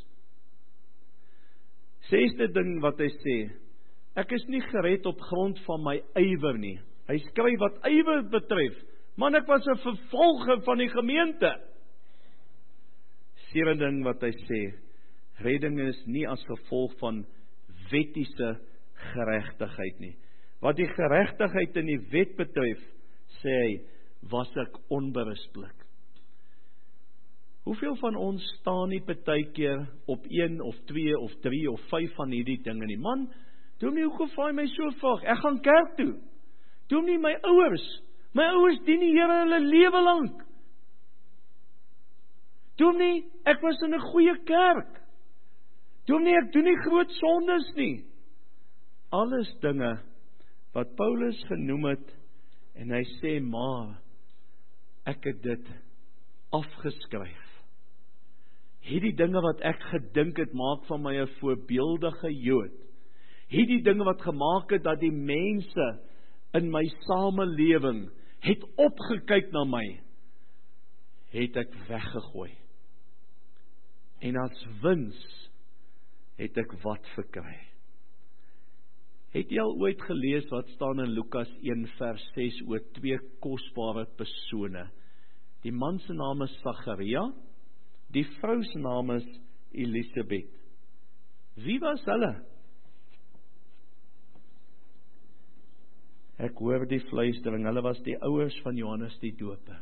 Sesde ding wat hy sê, ek is nie gered op grond van my ywer nie. Hy skryf wat ywer betref, man, ek was 'n vervolger van die gemeente. Sewende ding wat hy sê, redding is nie as gevolg van wettiese geregtigheid nie. Wat die geregtigheid in die wet betref, sê hy, was ek onberispelik. Hoeveel van ons staan nie partykeer op 1 of 2 of 3 of 5 van hierdie dinge nie? Man, dominee, hoekom vra jy my so vaag? Ek gaan kerk toe. Dominee, my ouers dien die Here hulle lewe lank. Dominee, ek was in 'n goeie kerk. Dominee, ek doen nie groot sondes nie. Alles dinge wat Paulus genoem het, en hy sê, maar, ek het dit afgeskryf. Hierdie dinge wat ek gedink het, maak van my 'n voorbeeldige Jood. Hierdie dinge wat gemaak het, dat die mense in my samelewing het opgekyk na my, het ek weggegooi. En as wins, het ek wat verkry. Het jy al ooit gelees wat staan in Lukas 1 vers 6 oor 2 kosbare persone? Die man se naam is Sagaria, die vrou se naam is Elisabeth. Wie was hulle? Ek hoor die fluistering, hulle was die ouers van Johannes die Doper.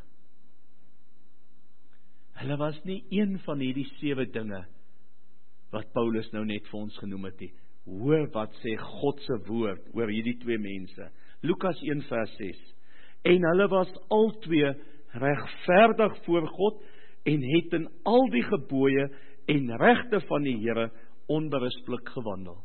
Hulle was nie een van hierdie 7 dinge wat Paulus nou net vir ons genoem het nie. Hoor wat sê God se woord oor hierdie 2 mense. Lukas 1 vers 6. En hulle was albei regverdig voor God en het in al die gebooie en regte van die Here onberispelik gewandel.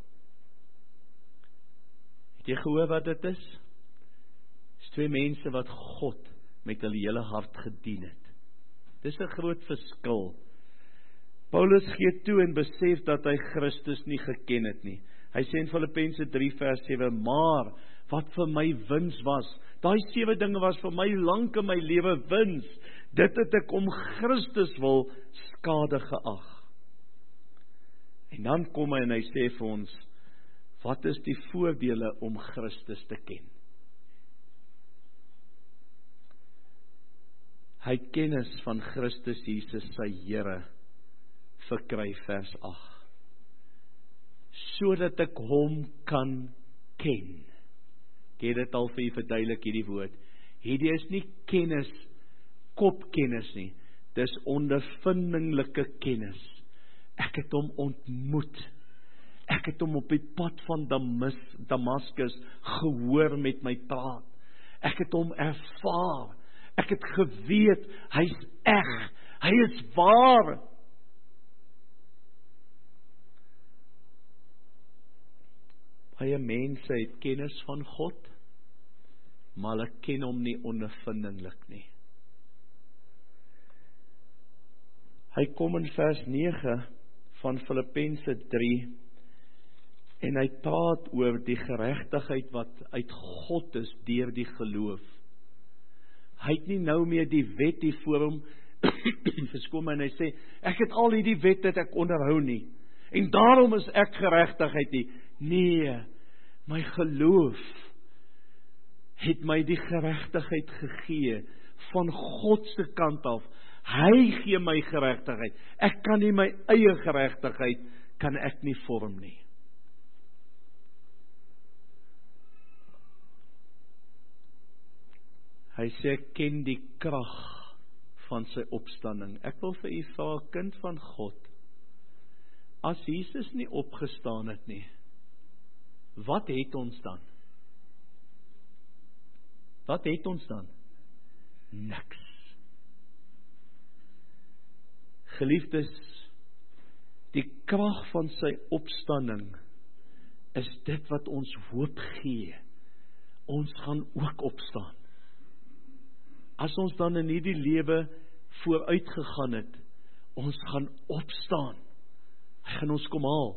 Het jy gehoor wat dit is? Dit is 2 mense wat God met hulle hele hart gedien het. Dis 'n groot verskil. Paulus gee toe en besef dat hy Christus nie geken het nie. Hy sê in Filippense 3 vers 7, maar wat vir my wins was, daai 7 dinge was vir my lank in my lewe wins. Dit het ek om Christus wil skade geag. En dan kom hy en hy sê vir ons, wat is die voordele om Christus te ken? Hy het kennis van Christus Jesus sy Here verkry, vers 8. Sodat ek hom kan ken. Ek het dit al vir u verduidelik hierdie woord. Hierdie is nie kennis, kopkennis nie. Dis ondervindinglike kennis. Ek het hom ontmoet. Ek het hom op die pad van Damaskus gehoor met my praat. Ek het hom ervaar. Ek het geweet, hy is eg, hy is waar. Baie mense het kennis van God, maar hulle ken hom nie ondervindinglik nie. Hy kom in vers 9 van Filippense 3 en hy praat oor die geregtigheid wat uit God is deur die geloof. Hy het nie nou meer die wet hier voor hom verskom en hy sê, ek het al hierdie wet het ek onderhou nie, en daarom is ek geregtigheid nie. Nee, my geloof het my die geregtigheid gegee van God se kant af. Hy gee my geregtigheid. Ek kan nie my eie geregtigheid, kan ek nie vorm nie. Hy sê, ek ken die krag van sy opstanding. Ek wil vir u vra, kind van God, as Jesus nie opgestaan het nie, wat het ons dan? Wat het ons dan? Niks. Geliefdes, die krag van sy opstanding is dit wat ons hoop gee. Ons gaan ook opstaan. As ons dan in hierdie lewe vooruit gegaan het, ons gaan opstaan. Hy gaan ons kom haal.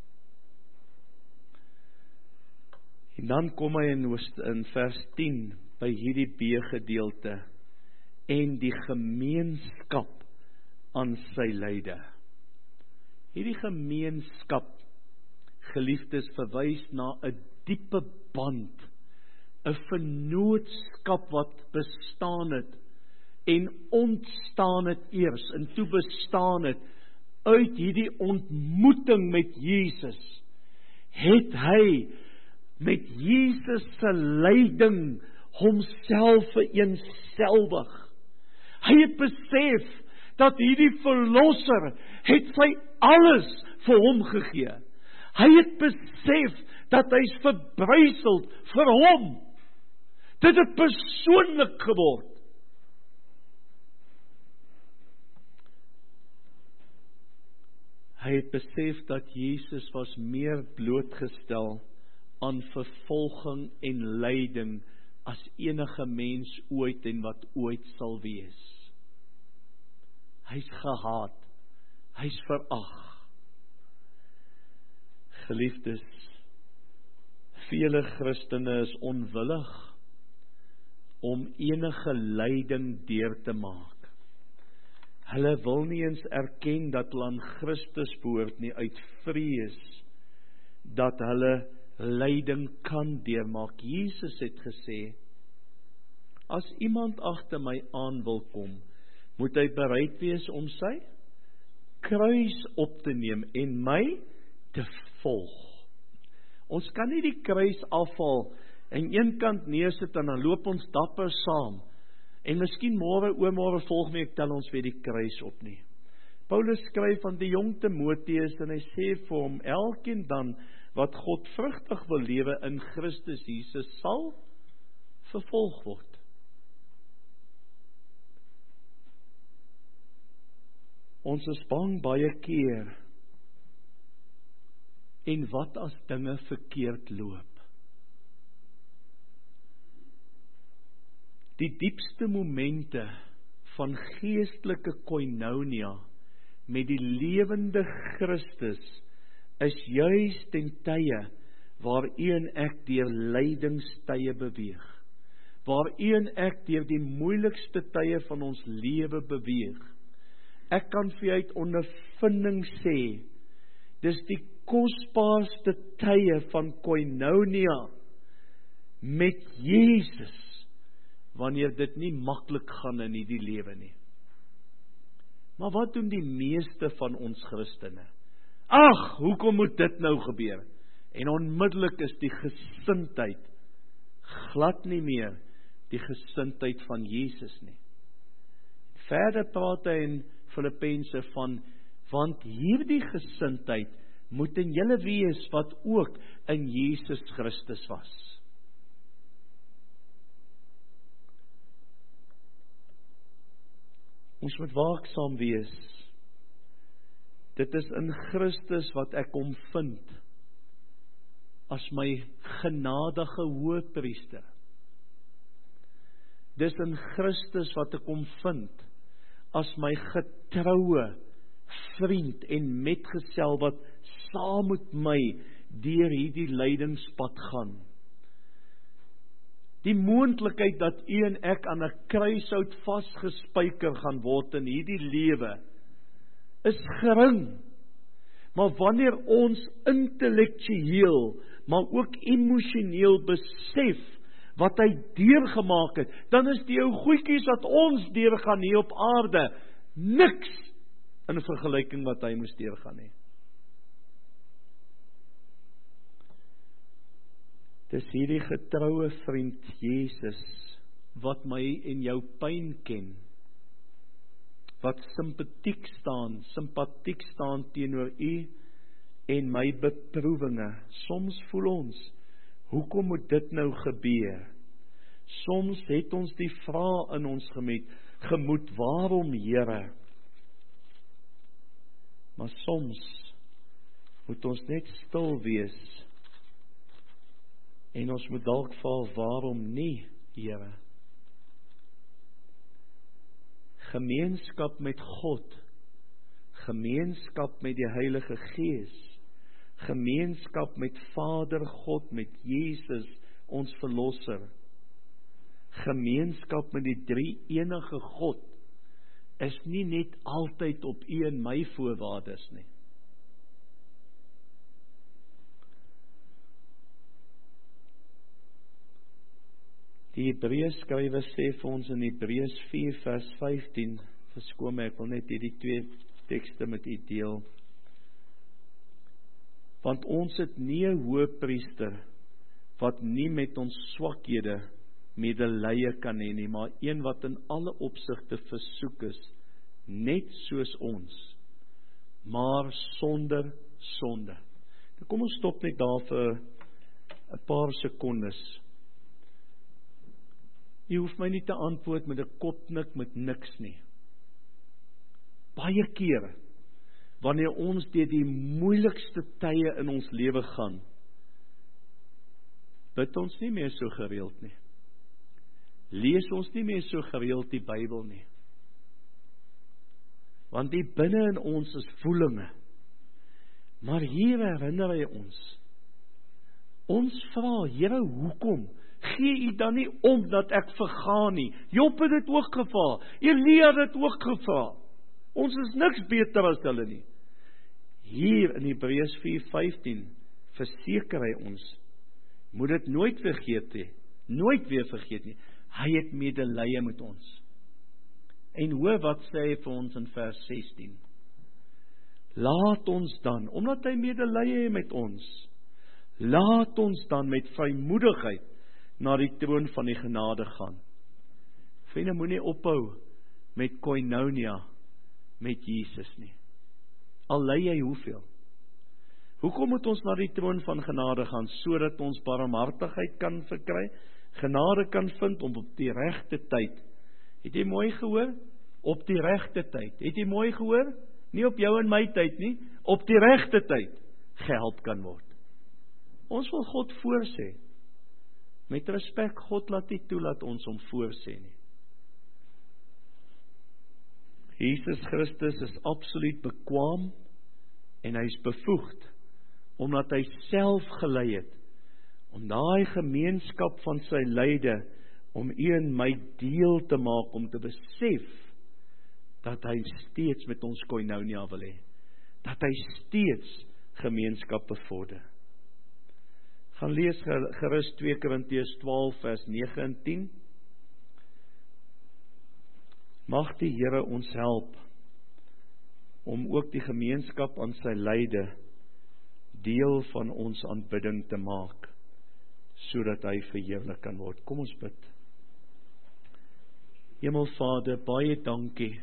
En dan kom hy in vers 10 by hierdie B-gedeelte en die gemeenskap aan sy lyde. Hierdie gemeenskap, geliefdes, verwys na 'n diepe band, 'n vennootskap wat bestaan het en ontstaan het eers en toe bestaan het uit hierdie ontmoeting met Jesus. Het hy met Jesus se lyding homself vereenselwig. Hy het besef dat hierdie verlosser het sy alles vir hom gegee. Hy het besef dat hy's verbryseld vir hom. Dit het persoonlik geword. Hy het besef dat Jesus was meer blootgestel aan vervolging en lyding as enige mens ooit en wat ooit sal wees. Hy's gehaat, hy's verag. Geliefdes, vele Christene is onwillig om enige lyding deur te maak. Hulle wil nie eens erken dat hulle aan Christus behoort nie, uit vrees dat hulle lyding kan deurmaak. Jesus het gesê, as iemand agter my aan wil kom, moet hy bereid wees om sy kruis op te neem en my te volg. Ons kan nie die kruis afhaal en een kant neersit en dan loop ons dapper saam. En miskien môre, oormôre volg my, ek tel ons weer die kruis op nie. Paulus skryf aan die jong Timoteus en hy sê vir hom, elkeen dan wat God vrugtig wil lewe in Christus Jesus sal vervolg word. Ons is bang baie keer. En wat as dinge verkeerd loop? Die diepste momente van geestelike koinonia met die lewende Christus is juis ten tye waar u en ek deur lydingstye beweeg. Waar u en ek deur die moeilikste tye van ons lewe beweeg. Ek kan vir u uit ondervinding sê, dis die kosbaarste tye van koinonia met Jesus, wanneer dit nie maklik gaan in hierdie lewe nie. Maar wat doen die meeste van ons Christene? Ag, hoekom moet dit nou gebeur? En onmiddellik is die gesindheid glad nie meer die gesindheid van Jesus nie. Verder praat hy in Filippense van, want hierdie gesindheid moet in julle wees wat ook in Jesus Christus was. Ons moet waaksaam wees. Dit is in Christus wat ek hom vind as my genadige hoëpriester. Dis in Christus wat ek hom vind as my getroue vriend en metgesel wat saam met my deur hierdie lydingspad gaan. Die moontlikheid dat u en ek aan 'n kruishout vasgespijker gaan word in hierdie lewe is gering. Maar wanneer ons intellektueel, maar ook emosioneel besef wat hy deurgemaak het, dan is die ou goedjies wat ons deurgaan hier op aarde niks in vergelyking wat hy moes deurgaan nie. Dis hierdie getroue vriend Jesus wat my en jou pyn ken, wat sympatiek staan teenoor u en my beproewinge. Soms voel ons, hoekom moet dit nou gebeur? Soms het ons die vraag in ons gemoed, waarom Here? Maar soms moet ons net stil wees en ons moet dalk vra, waarom nie, Here? Gemeenskap met God, gemeenskap met die Heilige Gees, gemeenskap met Vader God, met Jesus, ons Verlosser, gemeenskap met die drie-enige God, is nie net altyd op u en my voorwaardes nie. Die Hebreërs skrywer sê vir ons in Hebreërs 4 vers 15, verskoon my, ek wil net hierdie twee tekste met u deel. Want ons het nie 'n hoëpriester wat nie met ons swakhede medelee kan hê nie, maar een wat in alle opsigte versoek is, net soos ons, maar sonder sonde. Nou kom ons stop net daar vir 'n paar sekondes. Jy hoef my nie te antwoord met 'n kopknik met niks nie. Baie kere, wanneer ons deur die moeilikste tye in ons lewe gaan, bid ons nie meer so gereeld nie. Lees ons nie meer so gereeld die Bybel nie. Want die binne in ons is voelinge. Maar hier herinner hy ons. Ons vra, Here, hoekom? Gee u dan nie om dat ek vergaan nie? Job het dit ook gevra. Elia het dit ook gevra. Ons is niks beter as hulle nie. Hier in Hebreërs 4:15 verseker hy ons, moet dit nooit vergeet nie, nooit weer vergeet nie. Hy het medelee met ons. En hoor wat sê hy vir ons in vers 16. Laat ons dan, omdat hy medelee het met ons, laat ons dan met vrymoedigheid na die troon van die genade gaan. Vriende, moenie ophou met koinonia met Jesus nie. Al lei jy hoeveel. Hoekom moet ons na die troon van genade gaan? Sodat ons barmhartigheid kan verkry, genade kan vind om op die regte tyd. Het jy mooi gehoor? Op die regte tyd. Het jy mooi gehoor? Nie op jou en my tyd nie, op die regte tyd gehelp kan word. Ons wil God voorsê. Met respek, God laat nie toelaat ons om voorsê nie. Jesus Christus is absoluut bekwaam en hy is bevoegd, omdat hy self gelei het, om daai gemeenskap van sy lyde, om u en my deel te maak, om te besef, dat hy steeds met ons koinonia wil hê, dat hy steeds gemeenskap bevorder. Gaan lees gerus 2 Korintiërs 12 vers 9 en 10. Mag die Here ons help om ook die gemeenskap aan sy lyde deel van ons aanbidding te maak, sodat hy verheerlik kan word. Kom ons bid. Hemelvader, baie dankie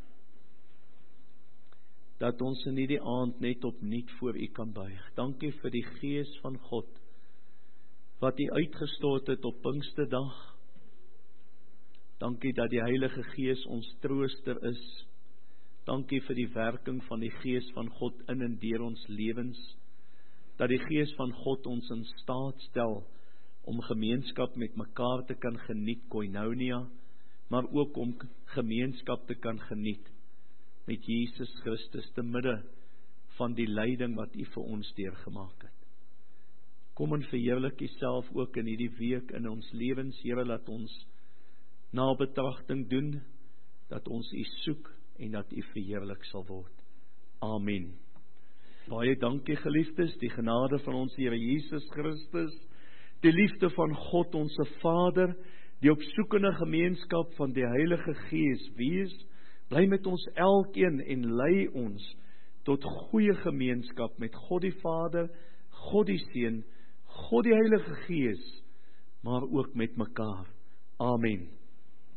dat ons in hierdie aand net opnuut voor u kan buig. Dankie vir die Gees van God wat u uitgestort het op Pinksterdag. Dankie dat die Heilige Gees ons trooster is. Dankie vir die werking van die Gees van God in en deur ons lewens. Dat die Gees van God ons in staat stel om gemeenskap met mekaar te kan geniet, koinonia, maar ook om gemeenskap te kan geniet met Jesus Christus te midde van die lyding wat u vir ons deurgemaak het. Kom en verheerlik u self ook in hierdie week in ons lewens, Here, laat ons nabetragting doen, dat ons u soek en dat u verheerlik sal word. Amen. Baie dankie geliefdes, die genade van ons Here Jesus Christus, die liefde van God ons Vader, die opsoekende gemeenskap van die Heilige Gees wees Bly met ons elkeen en lei ons tot goeie gemeenskap met God die Vader, God die Seun, God die Heilige Gees, maar ook met mekaar. Amen.